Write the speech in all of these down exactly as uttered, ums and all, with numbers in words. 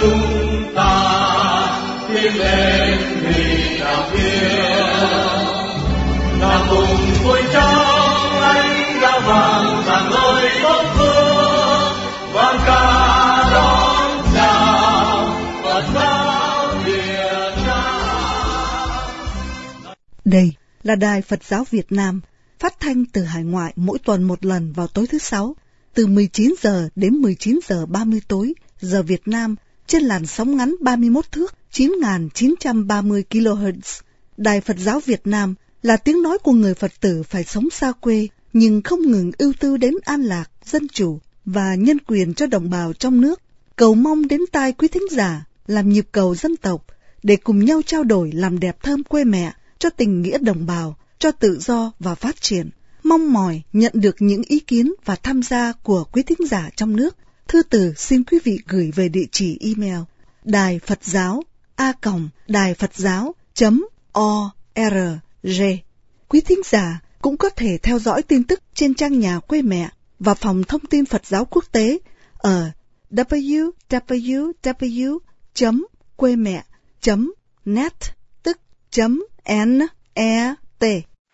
chúng ta tiến lên vì đạo hiếu. Ta cùng vui trong ánh đã vàng vàng lối tốt phương vang ca đón chào Phật giáo Việt Nam. Đây là Đài Phật giáo Việt Nam, phát thanh từ hải ngoại mỗi tuần một lần vào tối thứ Sáu, từ mười chín giờ đến mười chín giờ ba mươi tối, giờ Việt Nam, trên làn sóng ngắn ba mươi mốt thước, chín nghìn chín trăm ba mươi ki lô héc. Đài Phật giáo Việt Nam là tiếng nói của người Phật tử phải sống xa quê, nhưng không ngừng ưu tư đến an lạc, dân chủ và nhân quyền cho đồng bào trong nước. Cầu mong đến tai quý thính giả làm nhịp cầu dân tộc để cùng nhau trao đổi làm đẹp thơm quê mẹ, cho tình nghĩa đồng bào, cho tự do và phát triển. Mong mỏi nhận được những ý kiến và tham gia của quý thính giả trong nước. Thư từ xin quý vị gửi về địa chỉ email đài Phật giáo a còng đài Phật giáo chấm org. Quý thính giả cũng có thể theo dõi tin tức trên trang nhà quê mẹ và phòng thông tin Phật giáo quốc tế ở w w w chấm quê mẹ chấm net, tức chấm n e t.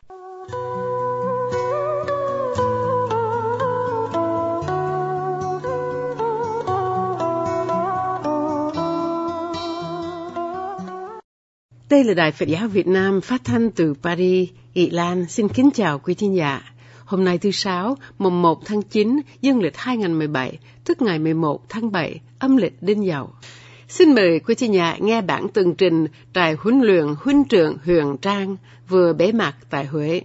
Đây là Đài Phật giáo Việt Nam phát thanh từ Paris, Ý Lan. Xin kính chào quý thính giả. Hôm nay thứ Sáu, mùng một tháng chín, dương lịch hai nghìn không trăm mười bảy, tức ngày mười một tháng bảy, âm lịch Đinh Dậu. Xin mời quý thính giả nghe bản tường trình trại huấn luyện huynh trưởng Huyền Trang vừa bế mạc tại Huế.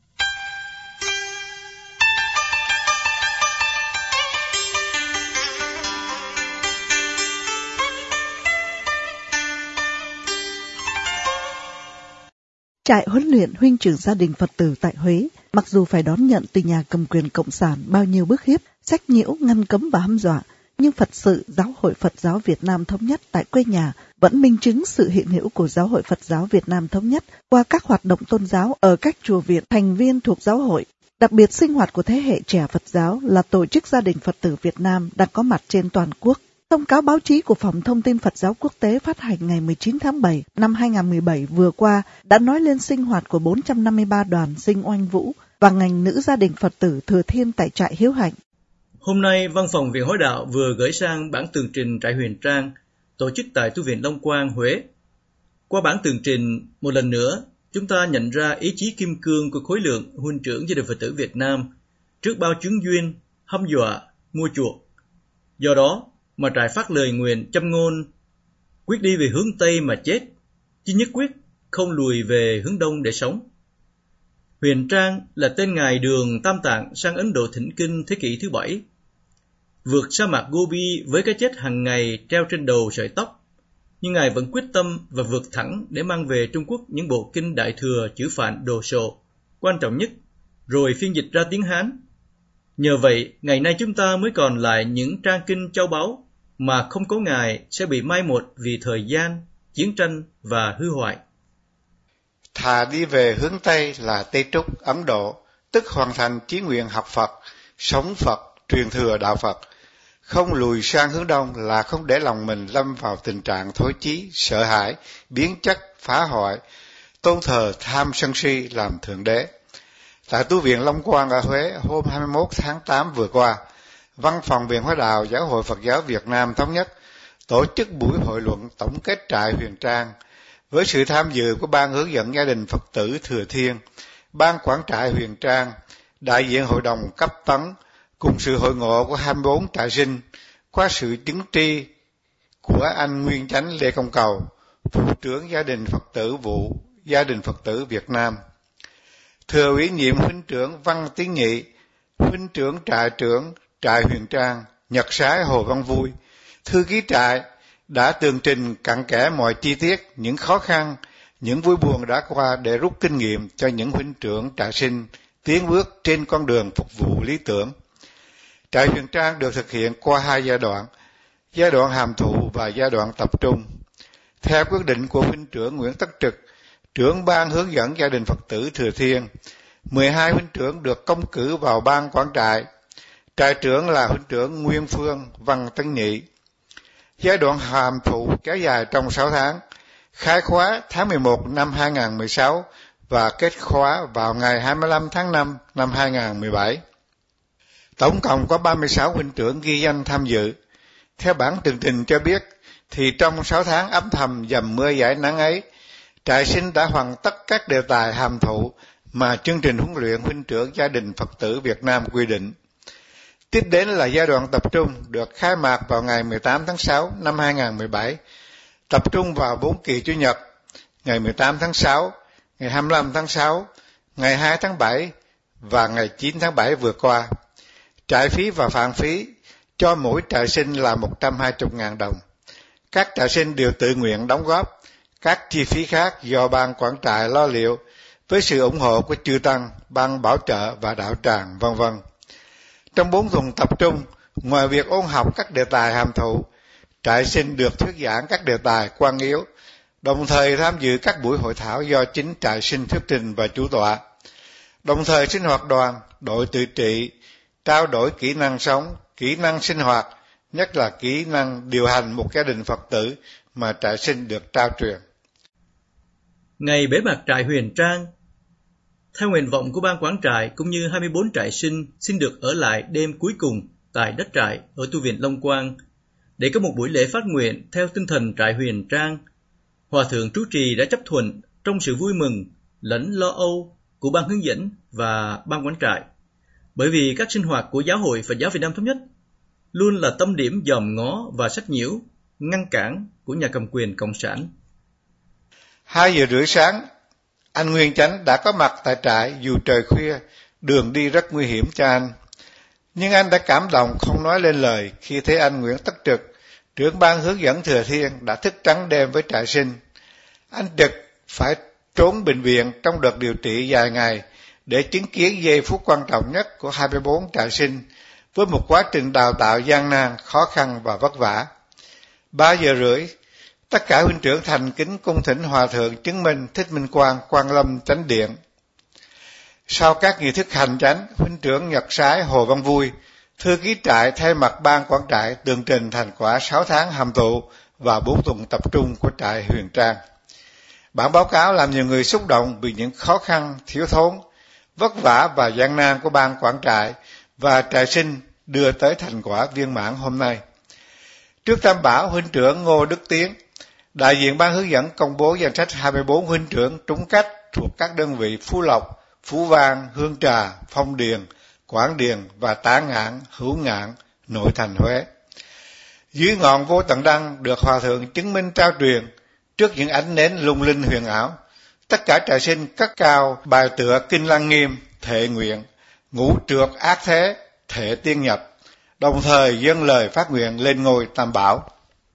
Trại huấn luyện huynh trưởng gia đình Phật tử tại Huế, mặc dù phải đón nhận từ nhà cầm quyền Cộng sản bao nhiêu bức hiếp, sách nhiễu, ngăn cấm và hăm dọa, nhưng Phật sự Giáo hội Phật giáo Việt Nam Thống nhất tại quê nhà vẫn minh chứng sự hiện hữu của Giáo hội Phật giáo Việt Nam Thống nhất qua các hoạt động tôn giáo ở các chùa viện thành viên thuộc giáo hội. Đặc biệt sinh hoạt của thế hệ trẻ Phật giáo là tổ chức gia đình Phật tử Việt Nam đang có mặt trên toàn quốc. Thông cáo báo chí của Phòng Thông tin Phật giáo Quốc tế phát hành ngày mười chín tháng bảy năm hai nghìn không trăm mười bảy vừa qua đã nói lên sinh hoạt của bốn trăm năm mươi ba đoàn sinh oanh vũ và ngành nữ gia đình Phật tử Thừa Thiên tại trại Hiếu Hạnh. Hôm nay, Văn phòng Viện Hối Đạo vừa gửi sang bản tường trình trại Huyền Trang, tổ chức tại Tu viện Long Quang, Huế. Qua bản tường trình, một lần nữa, chúng ta nhận ra ý chí kim cương của khối lượng huynh trưởng gia đình Phật tử Việt Nam trước bao chứng duyên, hăm dọa, mua chuộc. Do đó, mà trại phát lời nguyện châm ngôn quyết đi về hướng Tây mà chết, chứ nhất quyết không lùi về hướng Đông để sống. Huyền Trang là tên ngài đường Tam Tạng sang Ấn Độ thỉnh kinh thế kỷ thứ bảy. Vượt sa mạc Gobi với cái chết hàng ngày treo trên đầu sợi tóc, nhưng ngài vẫn quyết tâm và vượt thẳng để mang về Trung Quốc những bộ kinh Đại Thừa chữ Phạn đồ sộ, quan trọng nhất, rồi phiên dịch ra tiếng Hán. Nhờ vậy, ngày nay chúng ta mới còn lại những trang kinh châu báu mà không có ngài sẽ bị mai một vì thời gian, chiến tranh và hư hoại. Thà đi về hướng Tây là Tây Trúc, Ấn Độ, tức hoàn thành chí nguyện học Phật, sống Phật, truyền thừa đạo Phật. Không lùi sang hướng Đông là không để lòng mình lâm vào tình trạng thối chí, sợ hãi, biến chất, phá hoại, tôn thờ tham sân si làm thượng đế. Tại Tu viện Long Quang ở Huế hôm hai mươi mốt tháng tám vừa qua, Văn phòng Viện Hối Đạo Giáo hội Phật giáo Việt Nam Thống nhất tổ chức buổi hội luận tổng kết trại Huyền Trang với sự tham dự của Ban hướng dẫn gia đình Phật tử Thừa Thiên, Ban quản trại Huyền Trang, đại diện hội đồng cấp tấn cùng sự hội ngộ của hai mươi bốn trại sinh qua sự chứng tri của anh Nguyên Chánh Lê Công Cầu, vụ trưởng gia đình Phật tử vụ gia đình Phật tử Việt Nam. Thừa ủy nhiệm huynh trưởng Văn Tiến Nhị, huynh trưởng trại trưởng trại Huyền Trang, Nhật Sái Hồ Văn Vui, thư ký trại đã tường trình cặn kẽ mọi chi tiết, những khó khăn, những vui buồn đã qua để rút kinh nghiệm cho những huynh trưởng trại sinh tiến bước trên con đường phục vụ lý tưởng. Trại Huyền Trang được thực hiện qua hai giai đoạn, giai đoạn hàm thụ và giai đoạn tập trung. Theo quyết định của huynh trưởng Nguyễn Tất Trực, trưởng ban hướng dẫn gia đình Phật tử Thừa Thiên, mười hai huynh trưởng được công cử vào ban quản trại. Trại trưởng là huynh trưởng Nguyên Phương Văn Tấn Nhị. Giai đoạn hàm thụ kéo dài trong sáu tháng, khai khóa tháng mười một năm hai nghìn không trăm mười sáu và kết khóa vào ngày hai mươi lăm tháng năm năm hai nghìn không trăm mười bảy. Tổng cộng có ba mươi sáu huynh trưởng ghi danh tham dự. Theo bản tường trình cho biết, thì trong sáu tháng âm thầm dầm mưa dãi nắng ấy, trại sinh đã hoàn tất các đề tài hàm thụ mà chương trình huấn luyện huynh trưởng gia đình Phật tử Việt Nam quy định. Tiếp đến là giai đoạn tập trung được khai mạc vào ngày mười tám tháng sáu năm hai nghìn không trăm mười bảy, tập trung vào bốn kỳ Chủ nhật, ngày mười tám tháng sáu, ngày hai mươi lăm tháng sáu, ngày hai tháng bảy và ngày chín tháng bảy vừa qua. Trại phí và phản phí cho mỗi trại sinh là một trăm hai mươi nghìn đồng. Các trại sinh đều tự nguyện đóng góp, các chi phí khác do ban quản trại lo liệu với sự ủng hộ của chư tăng, ban bảo trợ và đạo tràng, vân vân. Trong bốn tuần tập trung, ngoài việc ôn học các đề tài hàm thụ, trại sinh được thuyết giảng các đề tài quan yếu, đồng thời tham dự các buổi hội thảo do chính trại sinh thuyết trình và chủ tọa. Đồng thời sinh hoạt đoàn, đội tự trị, trao đổi kỹ năng sống, kỹ năng sinh hoạt, nhất là kỹ năng điều hành một gia đình Phật tử mà trại sinh được trao truyền. Ngày bế mạc trại Huyền Trang, theo nguyện vọng của ban quản trại cũng như hai mươi bốn trại sinh xin được ở lại đêm cuối cùng tại đất trại ở tu viện Long Quang để có một buổi lễ phát nguyện theo tinh thần trại Huyền Trang. Hòa thượng trụ trì đã chấp thuận trong sự vui mừng lẫn lo âu của ban hướng dẫn và ban quản trại, bởi vì các sinh hoạt của Giáo hội Phật giáo Việt Nam Thống nhất luôn là tâm điểm dòm ngó và sách nhiễu, ngăn cản của nhà cầm quyền cộng sản. Hai giờ rưỡi sáng, anh Nguyên Chánh đã có mặt tại trại dù trời khuya, đường đi rất nguy hiểm cho anh. Nhưng anh đã cảm động không nói lên lời khi thấy anh Nguyễn Tất Trực, trưởng ban hướng dẫn Thừa Thiên đã thức trắng đêm với trại sinh. Anh Trực phải trốn bệnh viện trong đợt điều trị dài ngày để chứng kiến giây phút quan trọng nhất của hai mươi bốn trại sinh với một quá trình đào tạo gian nan, khó khăn và vất vả. Ba giờ rưỡi, tất cả huynh trưởng thành kính cung thỉnh Hòa thượng chứng minh Thích Minh Quang Quan Lâm Chánh Điện. Sau các nghi thức hành chánh, huynh trưởng Nhật Sái Hồ Văn Vui, thư ký trại thay mặt ban quản trại tường trình thành quả sáu tháng hàm thụ và bốn tuần tập trung của trại Huyền Trang. Bản báo cáo làm nhiều người xúc động vì những khó khăn, thiếu thốn, vất vả và gian nan của ban quản trại và trại sinh đưa tới thành quả viên mãn hôm nay. Trước Tam Bảo, huynh trưởng Ngô Đức Tiến, đại diện ban hướng dẫn công bố danh sách hai mươi bốn huynh trưởng trúng cách thuộc các đơn vị Phú Lộc, Phú Vang, Hương Trà, Phong Điền, Quảng Điền và Tả Ngạn, Hữu Ngạn, nội thành Huế. Dưới ngọn Vô Tận Đăng được Hòa thượng chứng minh trao truyền trước những ánh nến lung linh huyền ảo. Tất cả trại sinh cất cao bài tựa Kinh Lăng Nghiêm, thệ nguyện, ngũ trược ác thế, thể tiên nhập, đồng thời dâng lời phát nguyện lên ngôi Tam Bảo.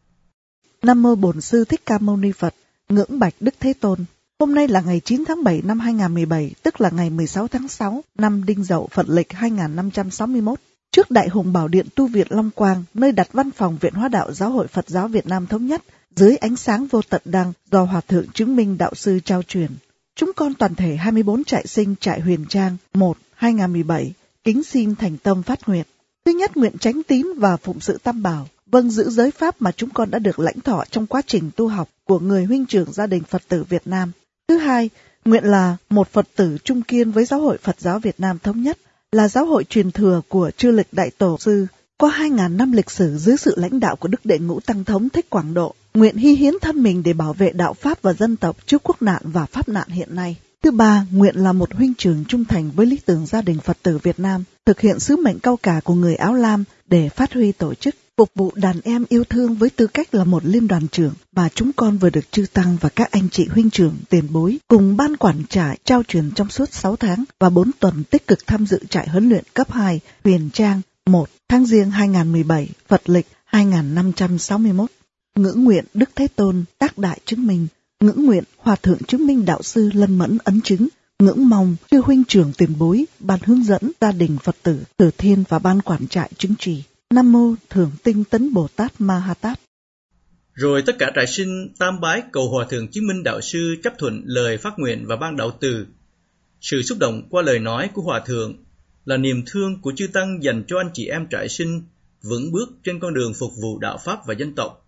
Nam mô Bổn Sư Thích Ca Mâu Ni Phật. Ngưỡng bạch Đức Thế Tôn. Hôm nay là ngày chín tháng bảy năm hai nghìn không trăm mười bảy, tức là ngày mười sáu tháng sáu năm Đinh Dậu Phật lịch hai nghìn năm trăm sáu mươi mốt. Trước Đại Hùng Bảo Điện tu viện Long Quang, nơi đặt văn phòng Viện Hóa Đạo Giáo hội Phật giáo Việt Nam Thống nhất, dưới ánh sáng vô tận đăng do Hòa thượng Chứng Minh Đạo sư trao truyền, chúng con toàn thể hai mươi bốn trại sinh trại Huyền Trang một hai nghìn không trăm mười bảy kính xin thành tâm phát nguyện. Thứ nhất, nguyện chánh tín và phụng sự Tam Bảo, vâng giữ giới pháp mà chúng con đã được lãnh thọ trong quá trình tu học của người huynh trưởng gia đình Phật tử Việt Nam. Thứ hai, nguyện là một Phật tử trung kiên với Giáo hội Phật giáo Việt Nam Thống nhất, là giáo hội truyền thừa của chư lịch đại tổ sư, qua hai ngàn năm lịch sử dưới sự lãnh đạo của Đức Đệ Ngũ Tăng Thống Thích Quảng Độ, nguyện hy hiến thân mình để bảo vệ đạo pháp và dân tộc trước quốc nạn và pháp nạn hiện nay. Thứ ba, nguyện là một huynh trưởng trung thành với lý tưởng gia đình Phật tử Việt Nam, thực hiện sứ mệnh cao cả của người áo lam để phát huy tổ chức, phục vụ đàn em yêu thương với tư cách là một liên đoàn trưởng mà chúng con vừa được chư tăng và các anh chị huynh trưởng tiền bối cùng ban quản trại trao truyền trong suốt sáu tháng và bốn tuần tích cực tham dự trại huấn luyện cấp hai Huyền Trang một tháng Giêng hai nghìn không trăm mười bảy, Phật lịch hai nghìn năm trăm sáu mươi mốt. Ngưỡng nguyện Đức Thế Tôn tác đại chứng minh, ngưỡng nguyện Hòa thượng Chứng Minh Đạo sư lân mẫn ấn chứng, ngưỡng mong chư huynh trưởng tiền bối, ban hướng dẫn gia đình Phật tử Thừa Thiên và ban quản trại chứng trì. Nam mô Thượng Tinh Tấn Bồ Tát Ma Ha Tát. Rồi tất cả trại sinh tam bái cầu Hòa thượng Chứng Minh Đạo sư chấp thuận lời phát nguyện và ban đạo từ. Sự xúc động qua lời nói của Hòa thượng là niềm thương của chư tăng dành cho anh chị em trại sinh vững bước trên con đường phục vụ đạo pháp và dân tộc,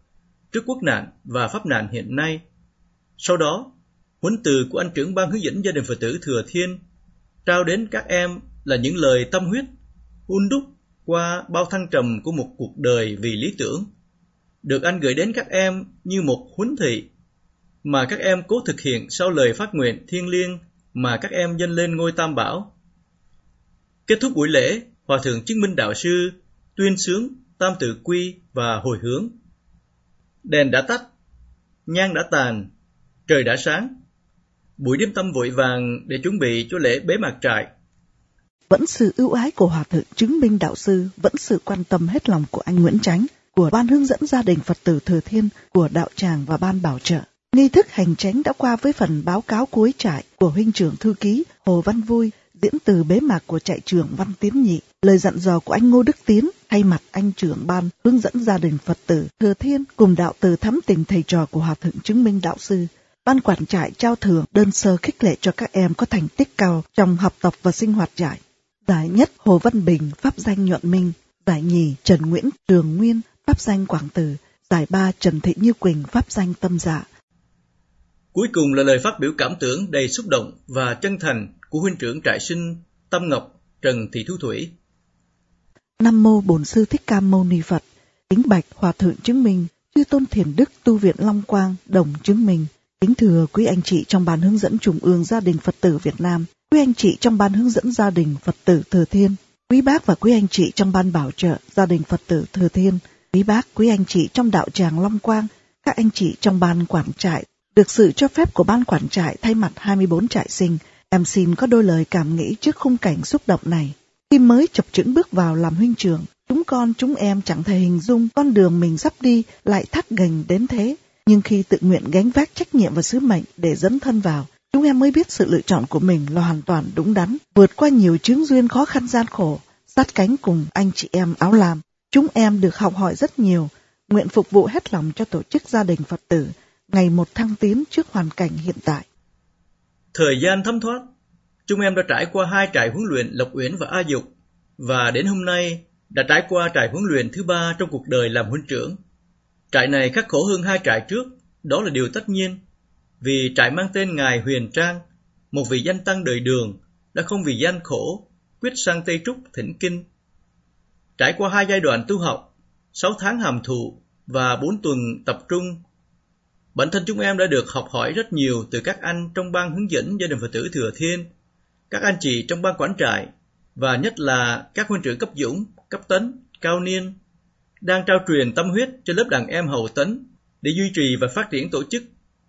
trước quốc nạn và pháp nạn hiện nay. Sau đó, huấn từ của anh trưởng ban hướng dẫn gia đình Phật tử Thừa Thiên trao đến các em là những lời tâm huyết, hun đúc qua bao thăng trầm của một cuộc đời vì lý tưởng, được anh gửi đến các em như một huấn thị mà các em cố thực hiện sau lời phát nguyện thiêng liêng mà các em dâng lên ngôi Tam Bảo. Kết thúc buổi lễ, Hòa thượng Chứng Minh Đạo Sư tuyên xướng Tam Tự Quy và hồi hướng. Đèn đã tắt, nhang đã tàn, trời đã sáng. Buổi đêm tâm vội vàng để chuẩn bị cho lễ bế mạc trại. Vẫn sự ưu ái của Hòa thượng Chứng Minh Đạo Sư, vẫn sự quan tâm hết lòng của anh Nguyễn Chánh, của ban hướng dẫn gia đình Phật tử Thừa Thiên, của đạo tràng và ban bảo trợ. Nghi thức hành chánh đã qua với phần báo cáo cuối trại của huynh trưởng thư ký Hồ Văn Vui, diễn từ bế mạc của trại trưởng Văn Tiến Nhị, lời dặn dò của anh Ngô Đức Tiến thay mặt anh trưởng ban hướng dẫn gia đình Phật tử Thừa Thiên cùng đạo từ thắm tình thầy trò của Hòa thượng Chứng Minh Đạo Sư. Ban quản trại trao thưởng đơn sơ khích lệ cho các em có thành tích cao trong học tập và sinh hoạt trại. Giải nhất Hồ Văn Bình, pháp danh Nhuận Minh. Giải nhì Trần Nguyễn Trường Nguyên, pháp danh Quảng Từ. Giải ba Trần Thị Như Quỳnh, pháp danh Tâm Dạ. Cuối cùng là lời phát biểu cảm tưởng đầy xúc động và chân thành của huynh trưởng trại sinh Tâm Ngọc Trần Thị Thu Thủy. Nam mô Bổn Sư Thích Ca Mâu Ni Phật. Kính bạch Hòa thượng Chứng Minh, chư tôn thiền đức tu viện Long Quang, đồng Chứng Minh. Kính thưa quý anh chị trong ban hướng dẫn Trung ương gia đình Phật tử Việt Nam, quý anh chị trong ban hướng dẫn gia đình Phật tử Thừa Thiên, quý bác và quý anh chị trong ban bảo trợ gia đình Phật tử Thừa Thiên, quý bác, quý anh chị trong đạo tràng Long Quang, các anh chị trong ban quản trại. Được sự cho phép của ban quản trại thay mặt hai mươi bốn trại sinh, em xin có đôi lời cảm nghĩ trước khung cảnh xúc động này. Khi mới chập chững bước vào làm huynh trưởng, chúng con chúng em chẳng thể hình dung con đường mình sắp đi lại thắt gành đến thế. Nhưng khi tự nguyện gánh vác trách nhiệm và sứ mệnh để dấn thân vào, chúng em mới biết sự lựa chọn của mình là hoàn toàn đúng đắn. Vượt qua nhiều chướng duyên khó khăn gian khổ, sát cánh cùng anh chị em áo lam, chúng em được học hỏi rất nhiều, nguyện phục vụ hết lòng cho tổ chức gia đình Phật tử, ngày một thăng tiến trước hoàn cảnh hiện tại. Thời gian thấm thoát, chúng em đã trải qua hai trại huấn luyện Lộc Uyển và A Dục, và đến hôm nay đã trải qua trại huấn luyện thứ ba trong cuộc đời làm huynh trưởng. Trại này khắc khổ hơn hai trại trước, đó là điều tất nhiên, vì trại mang tên Ngài Huyền Trang, một vị danh tăng đời Đường, đã không vì gian khổ, quyết sang Tây Trúc thỉnh kinh. Trải qua hai giai đoạn tu học, sáu tháng hàm thụ và bốn tuần tập trung, bản thân chúng em đã được học hỏi rất nhiều từ các anh trong ban hướng dẫn gia đình Phật tử Thừa Thiên, các anh chị trong ban quản trại, và nhất là các huynh trưởng cấp Dũng, cấp Tấn, Cao Niên, đang trao truyền tâm huyết cho lớp đàn em hậu Tấn để duy trì và phát triển tổ chức.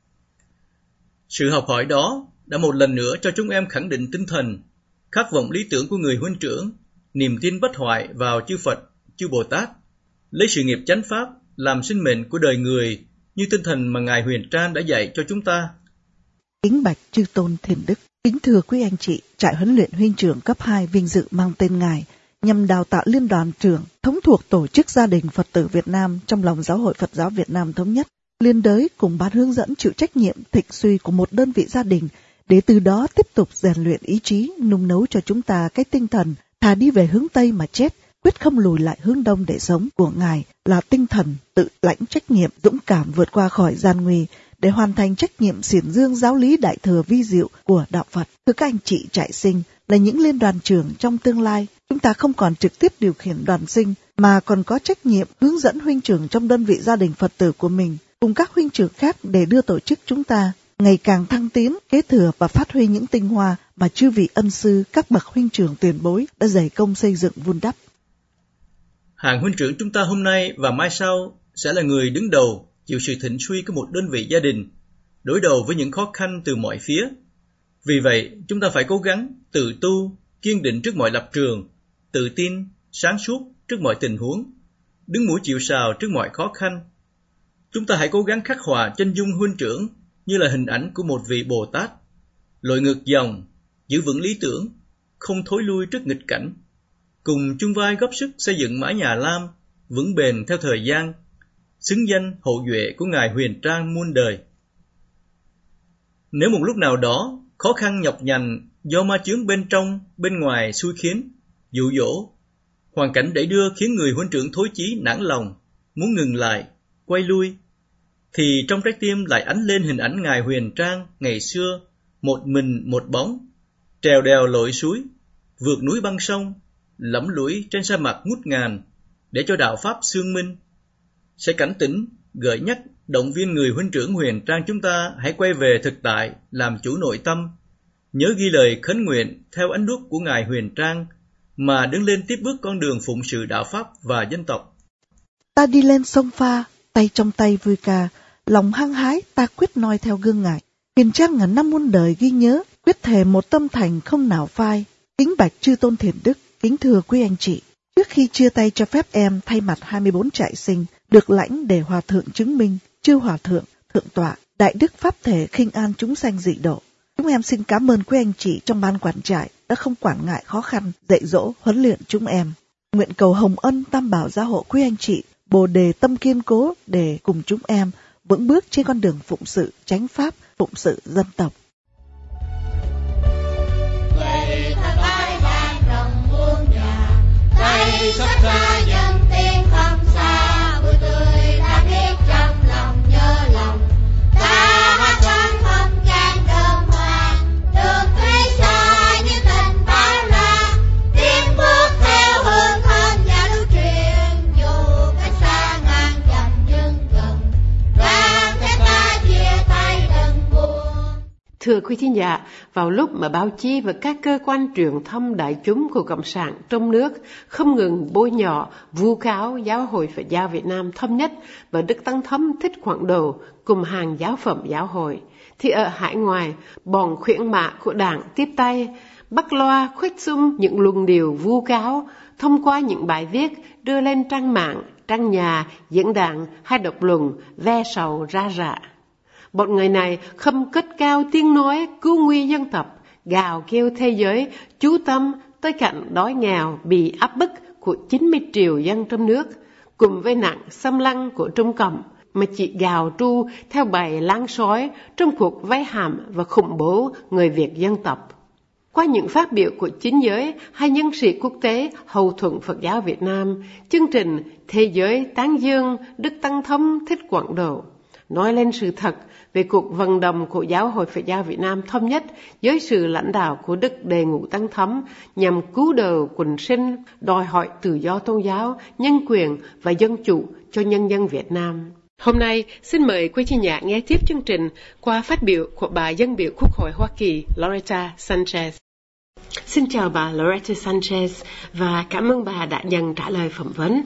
Sự học hỏi đó đã một lần nữa cho chúng em khẳng định tinh thần, khát vọng lý tưởng của người huynh trưởng, niềm tin bất hoại vào chư Phật, chư Bồ Tát, lấy sự nghiệp chánh pháp làm sinh mệnh của đời người như tinh thần mà Ngài Huyền Trang đã dạy cho chúng ta. Kính bạch chư tôn thiền đức, kính thưa quý anh chị, trại huấn luyện huynh trưởng cấp hai vinh dự mang tên Ngài nhằm đào tạo liên đoàn trưởng thống thuộc tổ chức gia đình Phật tử Việt Nam trong lòng Giáo hội Phật giáo Việt Nam thống nhất, liên đới cùng ban hướng dẫn chịu trách nhiệm thịnh suy của một đơn vị gia đình, để từ đó tiếp tục rèn luyện ý chí, nung nấu cho chúng ta cái tinh thần thà đi về hướng Tây mà chết, quyết không lùi lại hướng Đông để sống của Ngài là tinh thần tự lãnh trách nhiệm, dũng cảm vượt qua khỏi gian nguy để hoàn thành trách nhiệm xiển dương giáo lý đại thừa vi diệu của đạo Phật. Thưa các anh chị trại sinh, là những liên đoàn trưởng trong tương lai, chúng ta không còn trực tiếp điều khiển đoàn sinh mà còn có trách nhiệm hướng dẫn huynh trưởng trong đơn vị gia đình Phật tử của mình cùng các huynh trưởng khác để đưa tổ chức chúng ta ngày càng thăng tiến, kế thừa và phát huy những tinh hoa mà chư vị ân sư, các bậc huynh trưởng tiền bối đã dày công xây dựng vun đắp. Hàng huynh trưởng chúng ta hôm nay và mai sau sẽ là người đứng đầu chịu sự thịnh suy của một đơn vị gia đình, đối đầu với những khó khăn từ mọi phía. Vì vậy, chúng ta phải cố gắng tự tu, kiên định trước mọi lập trường, tự tin, sáng suốt trước mọi tình huống, đứng mũi chịu sào trước mọi khó khăn. Chúng ta hãy cố gắng khắc họa chân dung huynh trưởng như là hình ảnh của một vị Bồ Tát, lội ngược dòng, giữ vững lý tưởng, không thối lui trước nghịch cảnh, cùng chung vai góp sức xây dựng mái nhà Lam vững bền theo thời gian, xứng danh hậu duệ của Ngài Huyền Trang muôn đời. Nếu một lúc nào đó khó khăn nhọc nhằn do ma chướng bên trong, bên ngoài xui khiến, dụ dỗ, hoàn cảnh đẩy đưa khiến người huynh trưởng thối chí nản lòng, muốn ngừng lại, quay lui, thì trong trái tim lại ánh lên hình ảnh Ngài Huyền Trang ngày xưa, một mình một bóng, trèo đèo lội suối, vượt núi băng sông, lẫm lũi trên sa mạc ngút ngàn, để cho đạo Pháp xương minh. Sẽ cảnh tỉnh, gợi nhắc, động viên người huynh trưởng Huyền Trang chúng ta hãy quay về thực tại, làm chủ nội tâm, nhớ ghi lời khấn nguyện theo ánh đuốc của Ngài Huyền Trang, mà đứng lên tiếp bước con đường phụng sự đạo Pháp và dân tộc. Ta đi lên sông Pha, tay trong tay vui ca, lòng hăng hái ta quyết noi theo gương Ngài. Huyền Trang ngàn năm muôn đời ghi nhớ, quyết thề một tâm thành không nào phai. Kính bạch chư tôn thiền đức, kính thưa quý anh chị. Trước khi chia tay cho phép em thay mặt hai mươi bốn trại sinh, được lãnh để hòa thượng chứng minh, chư hòa thượng, thượng tọa, đại đức pháp thể khinh an chúng sanh dị độ. Chúng em xin cảm ơn quý anh chị trong ban quản trại đã không quản ngại khó khăn, dạy dỗ, huấn luyện chúng em. Nguyện cầu hồng ân tam bảo gia hộ quý anh chị, bồ đề tâm kiên cố để cùng chúng em vững bước trên con đường phụng sự chánh pháp, phụng sự dân tộc. Vậy ta tái đàn rồng muôn nhà, tay sắp ra dân tiên không xa, vui tươi ta biết trong lòng nhớ lòng. Ta hát trong không gian đơm hoa, đường tuy xa như tình bao la, tiến bước theo hương thơm nhà lưu truyền, dù cách xa ngàn dặm nhưng gần, vang thế ta chia tay đừng buồn. Thưa quý thính giả, vào lúc mà báo chí và các cơ quan truyền thông đại chúng của Cộng sản trong nước không ngừng bôi nhọ, vu cáo Giáo hội Phật giáo Việt Nam Thống nhất và Đức Tăng Thống Thích Quảng Đồ cùng hàng giáo phẩm giáo hội, thì ở hải ngoại, bọn khuyển mạ của Đảng tiếp tay, bắt loa khuếch xung những luồng điệu vu cáo thông qua những bài viết đưa lên trang mạng, trang nhà, diễn đàn hay độc luận ve sầu ra rạ. Bọn người này không cất cao tiếng nói cứu nguy dân tộc, gào kêu thế giới chú tâm tới cảnh đói nghèo bị áp bức của chín mươi triệu dân trong nước, cùng với nạn xâm lăng của Trung Cộng, mà chỉ gào tru theo bài láng sói trong cuộc vây hãm và khủng bố người Việt dân tộc. Qua những phát biểu của chính giới hay nhân sĩ quốc tế hậu thuẫn Phật giáo Việt Nam, chương trình Thế giới tán dương Đức Tăng Thống Thích Quảng Đồ nói lên sự thật về cuộc vận động của Giáo hội Phật giáo Việt Nam Thống nhất dưới sự lãnh đạo của Đức Đề Ngũ Tăng Thống nhằm cứu đời quần sinh, đòi hỏi tự do tôn giáo, nhân quyền và dân chủ cho nhân dân Việt Nam. Hôm nay, xin mời quý thính giả nghe tiếp chương trình qua phát biểu của bà dân biểu Quốc hội Hoa Kỳ Loretta Sanchez. Xin chào bà Loretta Sanchez và cảm ơn bà đã nhận trả lời phỏng vấn.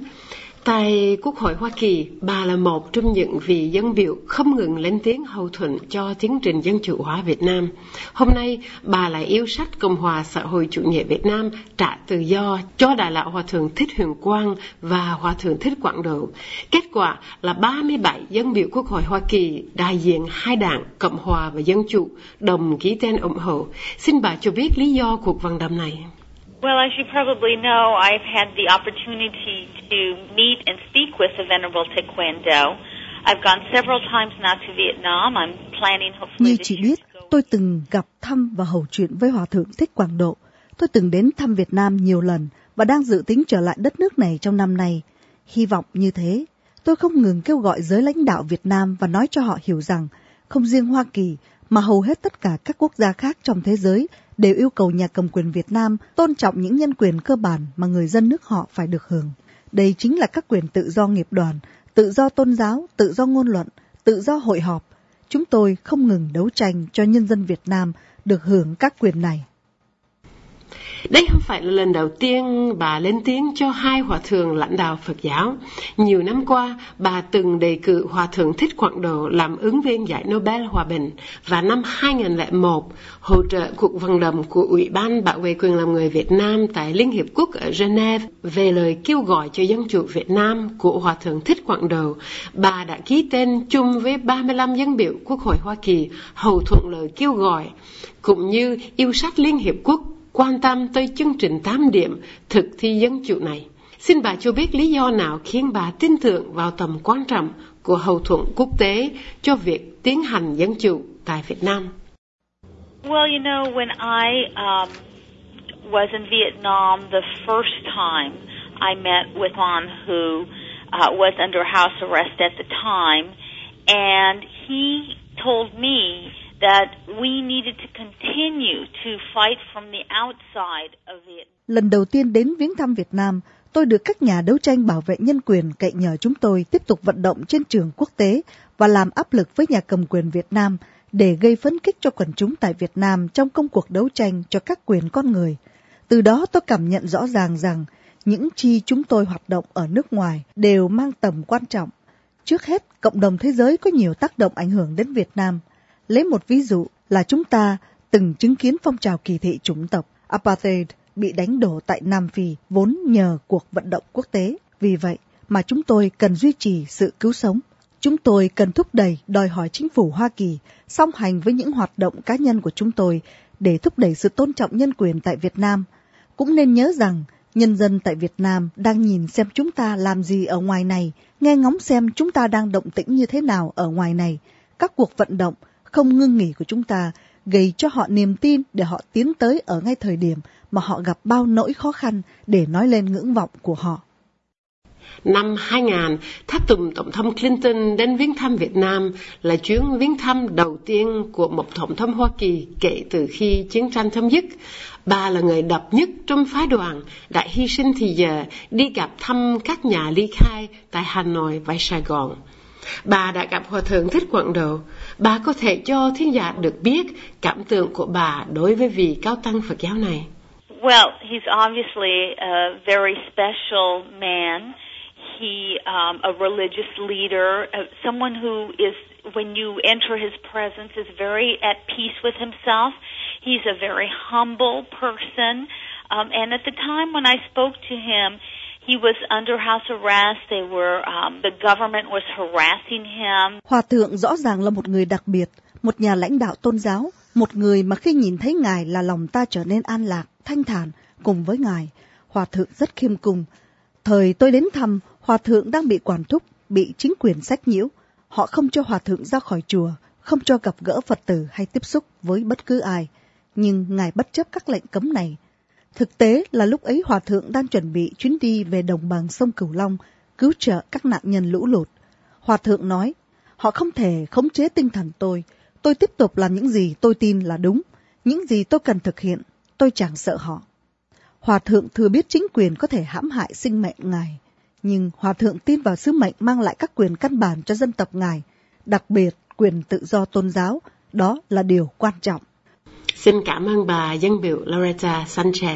Tại Quốc hội Hoa Kỳ, bà là một trong những vị dân biểu không ngừng lên tiếng hậu thuẫn cho tiến trình dân chủ hóa Việt Nam. Hôm nay, bà lại yêu sách Cộng hòa xã hội chủ nghĩa Việt Nam trả tự do cho Đại lão Hòa thượng Thích Huyền Quang và Hòa thượng Thích Quảng Đồ. Kết quả là ba mươi bảy dân biểu Quốc hội Hoa Kỳ đại diện hai đảng Cộng hòa và Dân chủ đồng ký tên ủng hộ. Xin bà cho biết lý do cuộc vận động này. Well, as you probably know, I've had the opportunity to meet and speak with the Venerable Thich Quang Do. I've gone several times now to Vietnam. I'm planning hopefully Như this chị year biết, to go. tôi từng gặp thăm và hầu chuyện với Hòa thượng Thích Quảng Độ. Tôi từng đến thăm Việt Nam nhiều lần và đang dự tính trở lại đất nước này trong năm nay. Hy vọng như thế, tôi không ngừng kêu gọi giới lãnh đạo Việt Nam và nói cho họ hiểu rằng không riêng Hoa Kỳ mà hầu hết tất cả các quốc gia khác trong thế giới đều yêu cầu nhà cầm quyền Việt Nam tôn trọng những nhân quyền cơ bản mà người dân nước họ phải được hưởng. Đây chính là các quyền tự do nghiệp đoàn, tự do tôn giáo, tự do ngôn luận, tự do hội họp. Chúng tôi không ngừng đấu tranh cho nhân dân Việt Nam được hưởng các quyền này. Đây không phải là lần đầu tiên bà lên tiếng cho hai hòa thượng lãnh đạo Phật giáo. Nhiều năm qua, bà từng đề cử Hòa thượng Thích Quảng Đồ làm ứng viên giải Nobel Hòa bình và năm hai không không một, hỗ trợ cuộc vận động của Ủy ban Bảo vệ quyền làm người Việt Nam tại Liên Hiệp Quốc ở Geneva về lời kêu gọi cho dân chủ Việt Nam của Hòa thượng Thích Quảng Đồ. Bà đã ký tên chung với ba mươi lăm dân biểu Quốc hội Hoa Kỳ hậu thuẫn lời kêu gọi, cũng như yêu sách Liên Hiệp Quốc quan tâm tới chương trình tám điểm thực thi dân chủ này. Xin bà cho biết lý do nào khiến bà tin tưởng vào tầm quan trọng của hậu thuẫn quốc tế cho việc tiến hành dân chủ tại Việt Nam. Well, you know, when I um, was in Vietnam the first time, I met with one who uh, was under house arrest at the time, And he told me that we needed to continue to fight from the outside of Vietnam. Lần đầu tiên đến viếng thăm Việt Nam, tôi được các nhà đấu tranh bảo vệ nhân quyền cậy nhờ chúng tôi tiếp tục vận động trên trường quốc tế và làm áp lực với nhà cầm quyền Việt Nam để gây phấn khích cho quần chúng tại Việt Nam trong công cuộc đấu tranh cho các quyền con người. Từ đó tôi cảm nhận rõ ràng rằng những chi chúng tôi hoạt động ở nước ngoài đều mang tầm quan trọng. Trước hết, cộng đồng thế giới có nhiều tác động ảnh hưởng đến Việt Nam. Lấy một ví dụ là chúng ta từng chứng kiến phong trào kỳ thị chủng tộc Apartheid bị đánh đổ tại Nam Phi vốn nhờ cuộc vận động quốc tế. Vì vậy mà chúng tôi cần duy trì sự cứu sống. Chúng tôi cần thúc đẩy đòi hỏi chính phủ Hoa Kỳ song hành với những hoạt động cá nhân của chúng tôi để thúc đẩy sự tôn trọng nhân quyền tại Việt Nam. Cũng nên nhớ rằng nhân dân tại Việt Nam đang nhìn xem chúng ta làm gì ở ngoài này, nghe ngóng xem chúng ta đang động tĩnh như thế nào ở ngoài này. Các cuộc vận động không ngưng nghỉ của chúng ta gây cho họ niềm tin để họ tiến tới ở ngay thời điểm mà họ gặp bao nỗi khó khăn để nói lên ngưỡng vọng của họ. Năm hai nghìn, tháp tùng Tổng thống Clinton đến viếng thăm Việt Nam là chuyến viếng thăm đầu tiên của một Tổng thống Hoa Kỳ kể từ khi chiến tranh chấm dứt. Bà là người độc nhất trong phái đoàn đã hy sinh thì giờ đi gặp thăm các nhà ly khai tại Hà Nội và Sài Gòn. Bà đã gặp Hòa thượng Thích Quảng Độ. Bà có thể cho thính giả được biết cảm tưởng của bà đối với vị cao tăng Phật giáo này. Well, he's obviously a very special man. He, um, a religious leader, uh, someone who is, when you enter his presence, is very at peace with himself. He's a very humble person. Um, and at the time when I spoke to him, he was under house arrest. They were, um, the government was harassing him. Hòa thượng rõ ràng là một người đặc biệt, một nhà lãnh đạo tôn giáo, một người mà khi nhìn thấy Ngài là lòng ta trở nên an lạc, thanh thản cùng với Ngài. Hòa thượng rất khiêm cung. Thời tôi đến thăm, Hòa thượng đang bị quản thúc, bị chính quyền sách nhiễu. Họ không cho Hòa thượng ra khỏi chùa, không cho gặp gỡ Phật tử hay tiếp xúc với bất cứ ai. Nhưng Ngài bất chấp các lệnh cấm này. Thực tế là lúc ấy Hòa thượng đang chuẩn bị chuyến đi về đồng bằng sông Cửu Long, cứu trợ các nạn nhân lũ lụt. Hòa thượng nói, họ không thể khống chế tinh thần tôi. Tôi tiếp tục làm những gì tôi tin là đúng, những gì tôi cần thực hiện. Tôi chẳng sợ họ. Hòa thượng thừa biết chính quyền có thể hãm hại sinh mệnh Ngài. Nhưng Hòa thượng tin vào sứ mệnh mang lại các quyền căn bản cho dân tộc Ngài, đặc biệt quyền tự do tôn giáo, đó là điều quan trọng. Xin cảm ơn bà dân biểu Loretta Sanchez.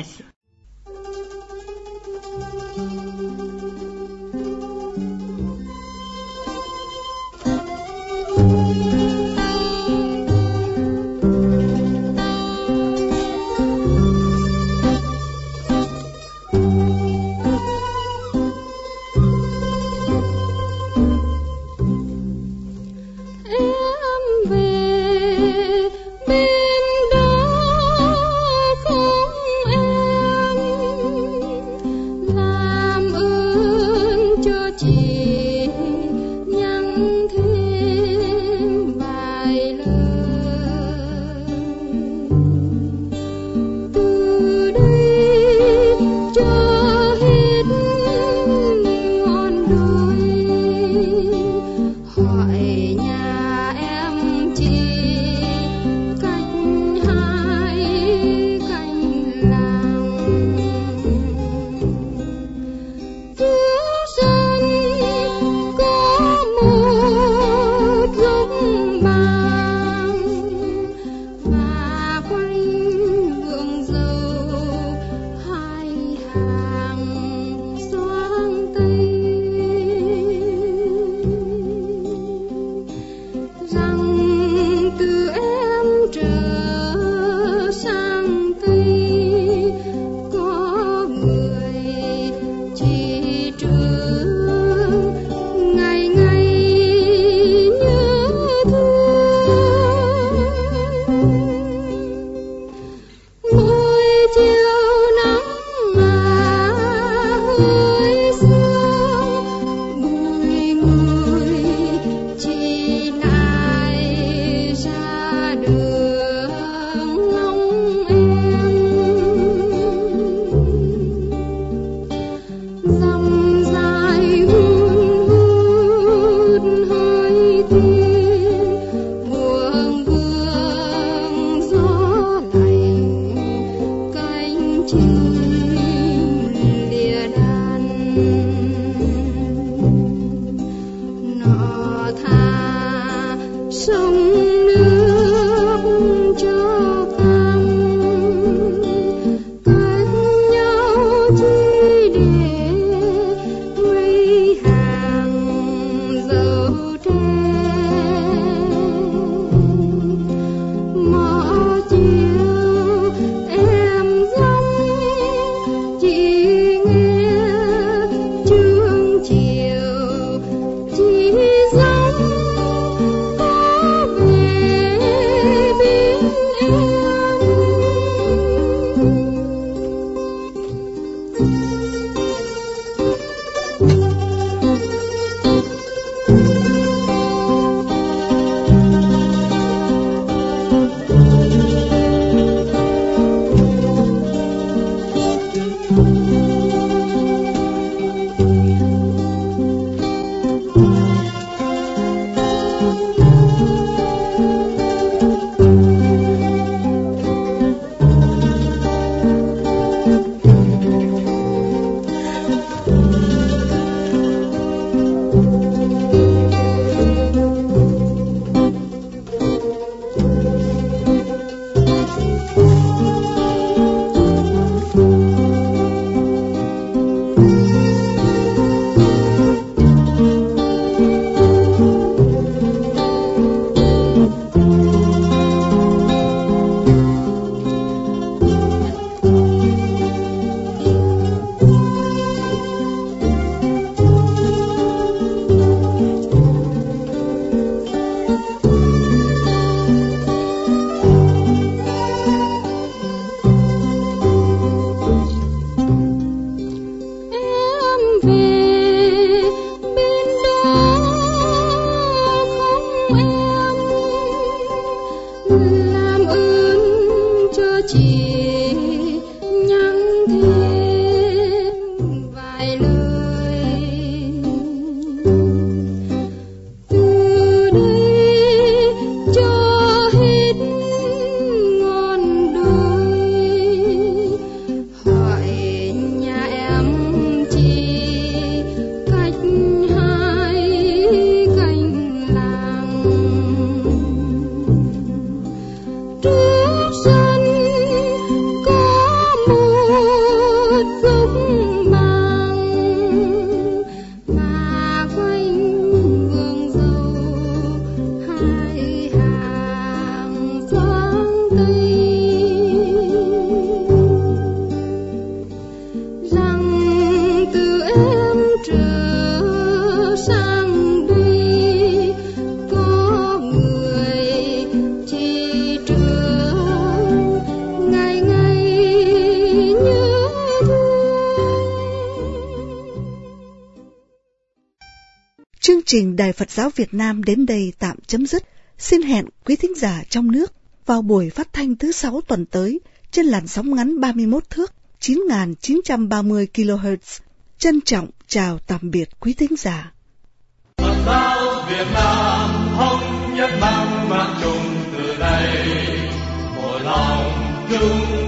Bên đó không em trình Đài Phật giáo Việt Nam đến đây tạm chấm dứt. Xin hẹn quý thính giả trong nước vào buổi phát thanh thứ sáu tuần tới trên làn sóng ngắn ba mươi mốt thước chín nghìn chín trăm ba mươi ki lô héc. Trân trọng chào tạm biệt quý thính giả. Phật giáo Việt Nam thống nhất mang mang chung từ đây, một lòng chung